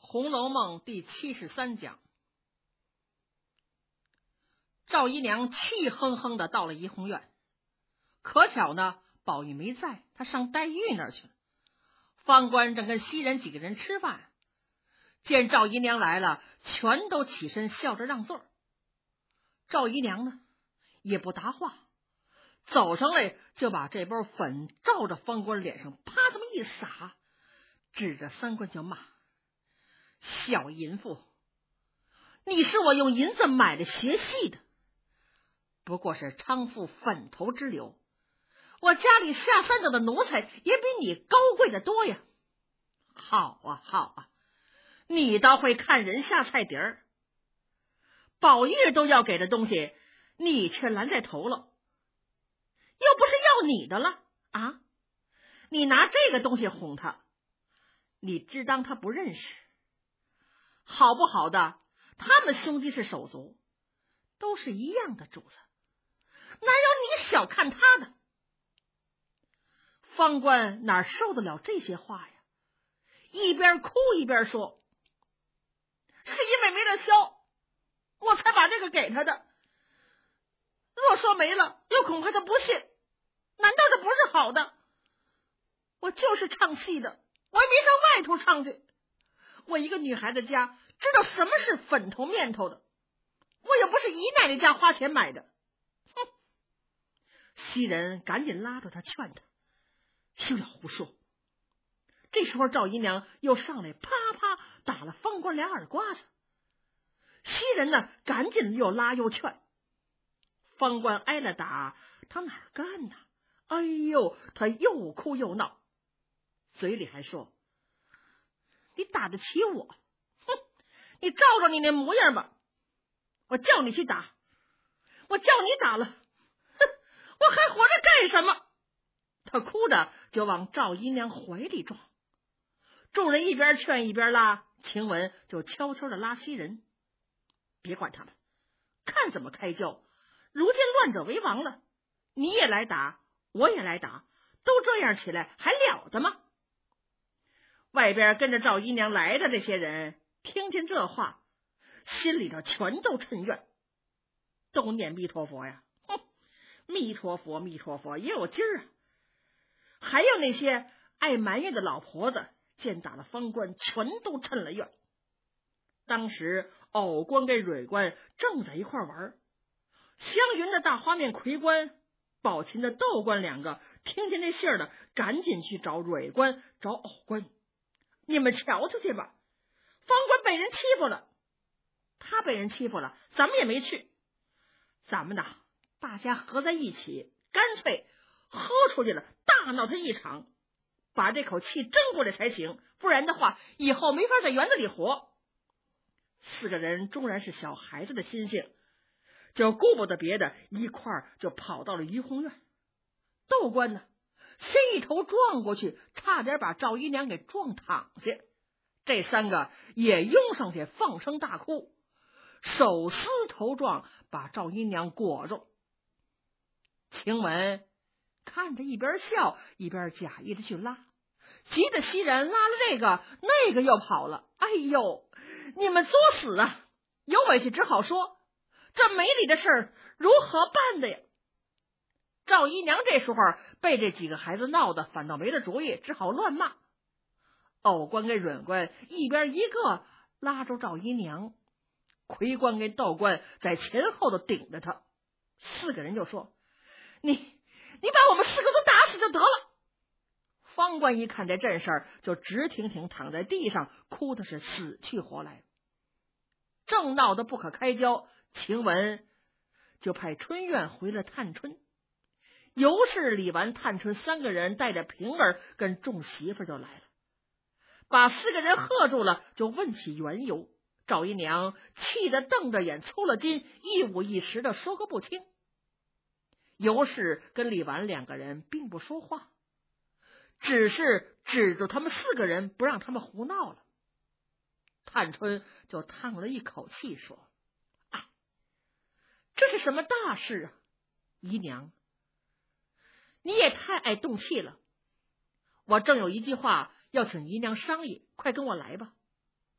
红楼梦》第73讲，赵姨娘气哼哼的到了怡红院，可巧呢，宝玉没在，他上黛玉那儿去了。方官正跟袭人几个人吃饭，见赵姨娘来了，全都起身笑着让座。赵姨娘呢也不答话，走上来就把这包粉照着方官脸上啪这么一撒，指着三官就骂：小淫妇，你是我用银子买的学戏的，不过是娼妇粉头之流，我家里下三等的奴才也比你高贵的多呀。好啊好啊，你倒会看人下菜碟儿，宝玉都要给的东西你却拦在头了，又不是要你的了啊！你拿这个东西哄他，你只当他不认识。好不好的，他们兄弟是手足，都是一样的主子，哪有你小看他的？方官哪受得了这些话呀，一边哭一边说：是因为没了萧，我才把这个给他的，若说没了，又恐怕他不信，难道这不是好的？我就是唱戏的，我也没上外头唱去，我一个女孩子家知道什么是粉头面头的，我也不是姨奶奶家花钱买的。哼！袭人赶紧拉着他劝他，休要胡说。这时候赵姨娘又上来啪啪打了方官俩耳刮子，袭人呢赶紧又拉又劝。方官挨了打，他哪儿干呢？哎呦，他又哭又闹，嘴里还说：你打得起我？哼！你照着你那模样吧，我叫你去打，我叫你打了，哼！我还活着干什么？他哭着就往赵姨娘怀里撞。众人一边劝一边拉，晴雯就悄悄的拉袭人：别管他们，看怎么开交。如今乱者为王了，你也来打，我也来打，都这样起来还了得吗？外边跟着赵姨娘来的这些人听见这话，心里头全都嗔怨，都念弥陀佛呀！哼，弥陀佛弥陀佛也有劲儿啊！还有那些爱埋怨的老婆子，见打了方官，全都嗔了怨。当时藕官跟蕊官正在一块玩，湘云的大花面魁官、宝琴的豆官两个听见这信儿了，赶紧去找蕊官找藕官：你们瞧瞧去吧，方官被人欺负了，他被人欺负了，咱们也没去，咱们呐大家合在一起，干脆喝出去了，大闹他一场，把这口气争过来才行，不然的话以后没法在园子里活。四个人终然是小孩子的心性，就顾不得别的，一块儿就跑到了怡红院。豆官呢先一头撞过去，差点把赵姨娘给撞躺下，这三个也拥上去放声大哭，手撕头撞，把赵姨娘裹住。晴雯看着一边笑一边假意的去拉，急得袭人拉了这个那个又跑了。哎呦，你们作死啊！有委屈只好说，这没理的事儿如何办的呀？赵姨娘这时候被这几个孩子闹得反倒没了主意，只好乱骂。藕官跟蕊官一边一个拉住赵姨娘，魁官跟豆官在前后的顶着他。四个人就说：你把我们四个都打死就得了。方官一看这阵事儿，就直挺挺躺在地上，哭的是死去活来。正闹得不可开交，晴雯就派春院回了探春。尤氏、李纨、探春三个人带着平儿跟众媳妇就来了，把四个人喝住了，就问起缘由。赵姨娘气得瞪着眼，粗了筋，一五一十的说个不清。尤氏跟李纨两个人并不说话，只是指着他们四个人不让他们胡闹了。探春就叹了一口气说：哎，这是什么大事啊？姨娘，你也太爱动气了，我正有一句话要请姨娘商议，快跟我来吧。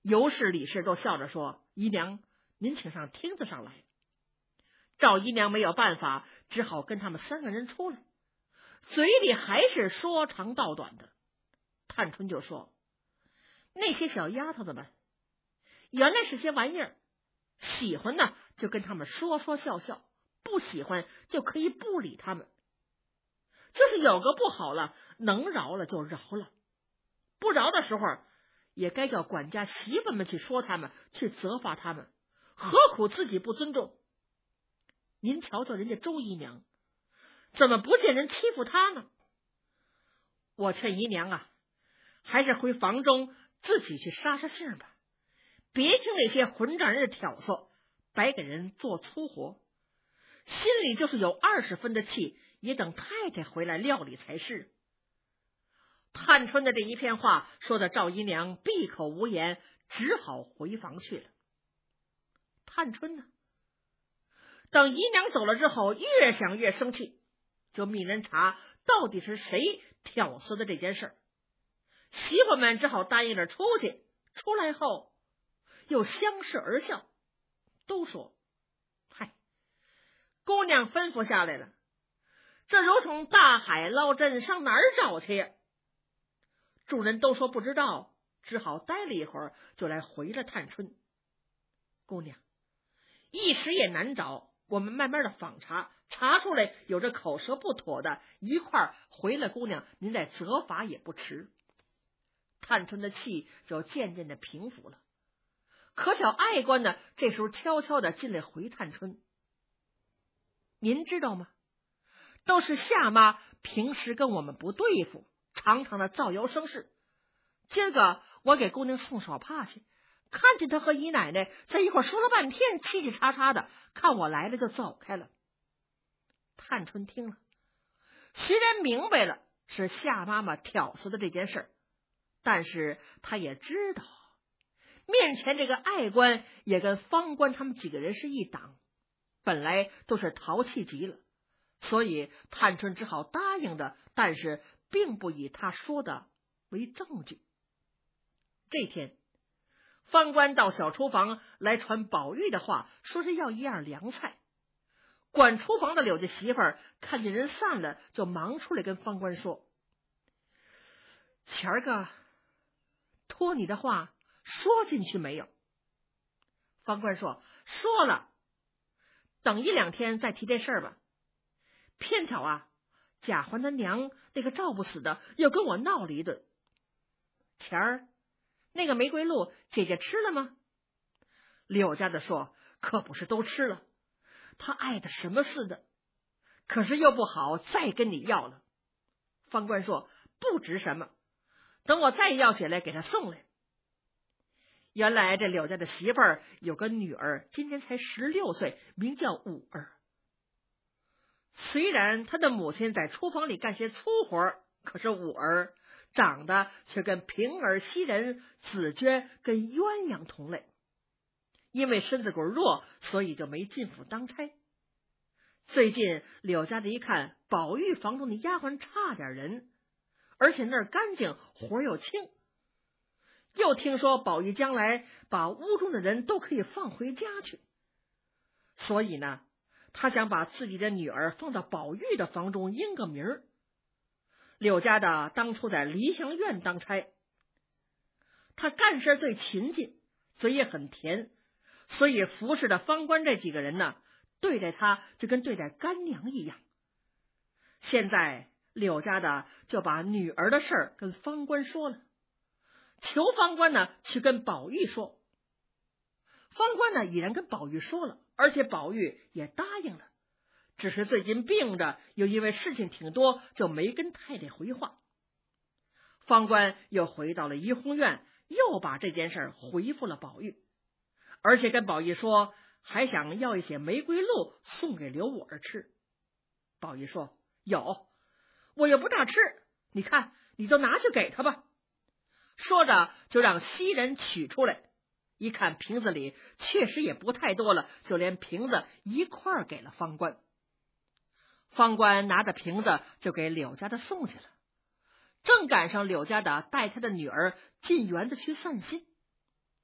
尤氏、李氏都笑着说：“姨娘，您请上厅子上来。”赵姨娘没有办法，只好跟他们3个人出来，嘴里还是说长道短的。探春就说：“那些小丫头子们原来是些玩意儿，喜欢呢就跟他们说说笑笑，不喜欢就可以不理他们。就是有个不好了，能饶了就饶了，不饶的时候也该叫管家媳妇们去说他们，去责罚他们，何苦自己不尊重？您瞧瞧人家周姨娘，怎么不见人欺负她呢？我劝姨娘啊，还是回房中自己去杀杀性吧，别听那些混账人的挑唆，白给人做粗活，心里就是有20分的气，也等太太回来料理才是。”探春的这一片话说的赵姨娘闭口无言，只好回房去了。探春呢，等姨娘走了之后，越想越生气，就命人查到底是谁挑唆的这件事儿。媳妇们只好答应着出去，出来后又相视而笑，都说：“嗨，姑娘吩咐下来了，这如同大海捞针，上哪儿找去呀？”众人都说不知道，只好待了一会儿，就来回了探春：“姑娘，一时也难找，我们慢慢的访查，查出来有这口舌不妥的，一块儿回了姑娘，您再责罚也不迟。”探春的气就渐渐的平复了。可巧爱官呢，这时候悄悄的进来回探春：“您知道吗？都是夏妈平时跟我们不对付，常常的造谣生事。今儿个我给姑娘送手帕去，看见她和姨奶奶在一块说了半天，叽叽喳喳的，看我来了就走开了。”探春听了，虽然明白了是夏妈妈挑唆的这件事，但是她也知道面前这个爱官也跟方官他们几个人是一党，本来都是淘气极了，所以探春只好答应的，但是并不以他说的为证据。这天，方官到小厨房来传宝玉的话，说是要一样凉菜。管厨房的柳家媳妇儿看见人散了，就忙出来跟方官说：“前儿个托你的话说进去没有？”方官说：“说了，等1、2天再提这事儿吧。偏巧啊，贾环他娘那个赵不死的又跟我闹了一顿。前儿那个玫瑰露姐姐吃了吗？”柳家的说：“可不是都吃了，她爱的什么似的，可是又不好再跟你要了。”方官说：“不值什么，等我再要起来给她送来。”原来这柳家的媳妇儿有个女儿，今年才16岁，名叫五儿。虽然他的母亲在厨房里干些粗活，可是五儿长得却跟平儿、袭人、紫鹃跟鸳鸯同类。因为身子骨弱，所以就没进府当差。最近柳家的一看，宝玉房中的丫鬟差点人，而且那儿干净，活又轻。又听说宝玉将来把屋中的人都可以放回家去，所以呢，他想把自己的女儿放到宝玉的房中应个名儿。柳家的当初在梨香院当差，他干事最勤勤，嘴也很甜，所以服侍的方官这几个人呢，对待他就跟对待干娘一样。现在柳家的就把女儿的事儿跟方官说了，求方官呢去跟宝玉说。方官呢已然跟宝玉说了，而且宝玉也答应了，只是最近病着，又因为事情挺多，就没跟太太回话。方官又回到了怡红院，又把这件事回复了宝玉，而且跟宝玉说还想要一些玫瑰露送给刘五儿吃。宝玉说：“有，我又不大吃，你看你就拿去给他吧。”说着就让袭人取出来，一看瓶子里确实也不太多了，就连瓶子一块儿给了方官。方官拿着瓶子就给柳家的送去了，正赶上柳家的带他的女儿进园子去散心。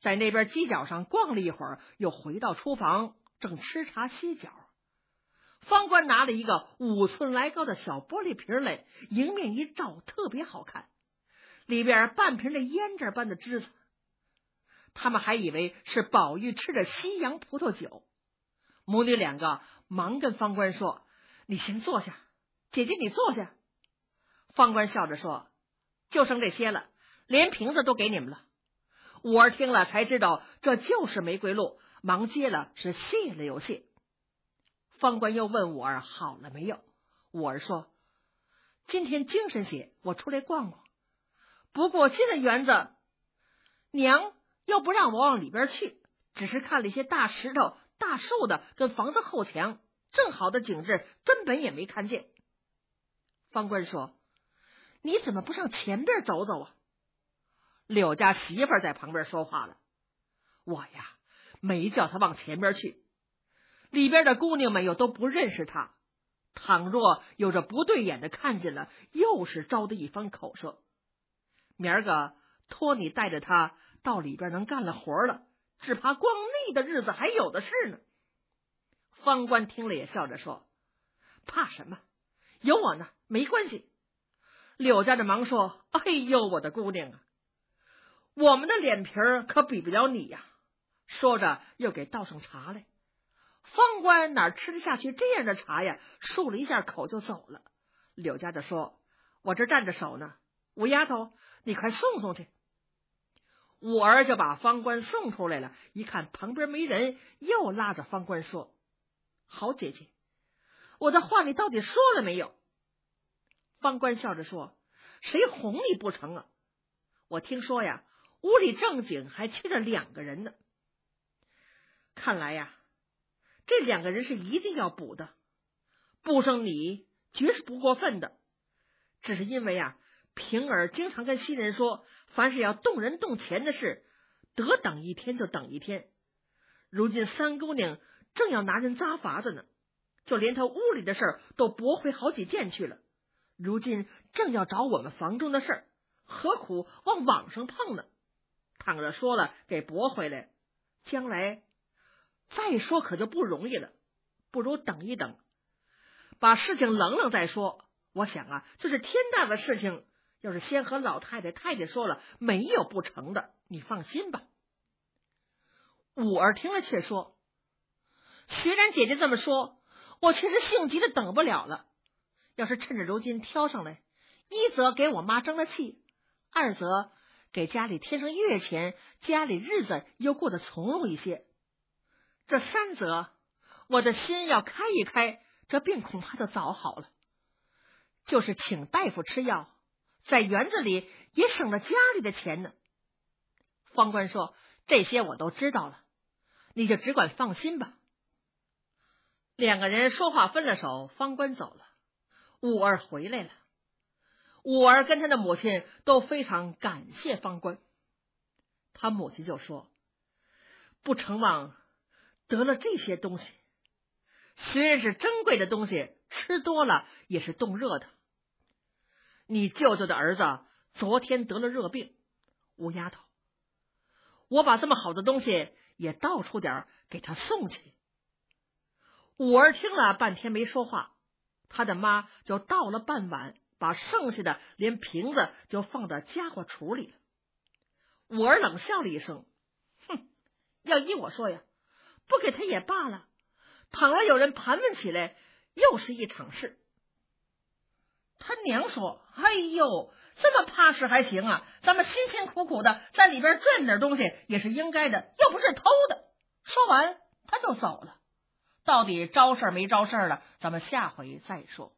在那边犄角上逛了一会儿，又回到厨房，正吃茶歇脚。方官拿了一个5寸来高的小玻璃瓶来，迎面一照，特别好看，里边半瓶的胭脂般的栀子。他们还以为是宝玉吃的西洋葡萄酒，母女2个忙跟方官说：“你先坐下，姐姐你坐下。”方官笑着说：“就剩这些了，连瓶子都给你们了。”五儿听了才知道这就是玫瑰露，忙接了，是谢了又谢。方官又问五儿好了没有，五儿说：“今天精神些，我出来逛逛。不过进了园子，娘又不让我往里边去，只是看了一些大石头、大树的跟房子后墙，正好的景致根本也没看见。”方官说：“你怎么不上前边走走啊？”柳家媳妇在旁边说话了：“我呀，没叫他往前边去，里边的姑娘们又都不认识他，倘若有着不对眼的看见了，又是招的一番口舌。明儿个托你带着他到里边能干了活了，只怕光腻的日子还有的是呢。”方官听了也笑着说：“怕什么？有我呢，没关系。”柳家的忙说：“哎呦，我的姑娘啊，我们的脸皮可比不了你呀。”说着又给倒上茶来。方官哪吃得下去这样的茶呀，漱了一下口就走了。柳家的说：“我这站着手呢，五丫头你快送送去。”五儿就把方官送出来了，一看旁边没人，又拉着方官说：“好姐姐，我的话你到底说了没有？”方官笑着说：“谁哄你不成啊？我听说呀，屋里正经还缺着2个人呢。看来呀，这2个人是一定要补的，补上你绝是不过分的。只是因为啊，平儿经常跟新人说，凡是要动人动钱的事，得等一天就等一天。如今三姑娘正要拿人扎法子呢，就连她屋里的事都驳回好几件去了。如今正要找我们房中的事，何苦往网上碰呢？倘若说了给驳回来，将来再说可就不容易了，不如等一等，把事情冷冷再说。我想啊，这是天大的事情，要是先和老太太太太说了，没有不成的，你放心吧。五儿听了却说：“虽然姐姐这么说，我却是性急的等不了了。要是趁着如今挑上来，一则给我妈争了气，二则给家里添上月钱，家里日子又过得从容一些。这3则，我的心要开一开，这病恐怕就早好了。就是请大夫吃药，在园子里也省了家里的钱呢。”方官说：“这些我都知道了，你就只管放心吧。”2个人说话分了手，方官走了，五儿回来了。五儿跟他的母亲都非常感谢方官。他母亲就说：“不成望得了这些东西，虽然是珍贵的东西，吃多了也是冻热的。你舅舅的儿子昨天得了热病，五丫头，我把这么好的东西也倒出点给他送去。”五儿听了半天没说话，他的妈就倒了半碗，把剩下的连瓶子就放到家伙橱里了。五儿冷笑了一声：“哼，要依我说呀，不给他也罢了，倘若有人盘问起来，又是一场事。”他娘说：“哎呦，这么怕事还行啊？咱们辛辛苦苦的在里边赚点东西也是应该的，又不是偷的。”说完他就走了。到底招事没招事了，咱们下回再说。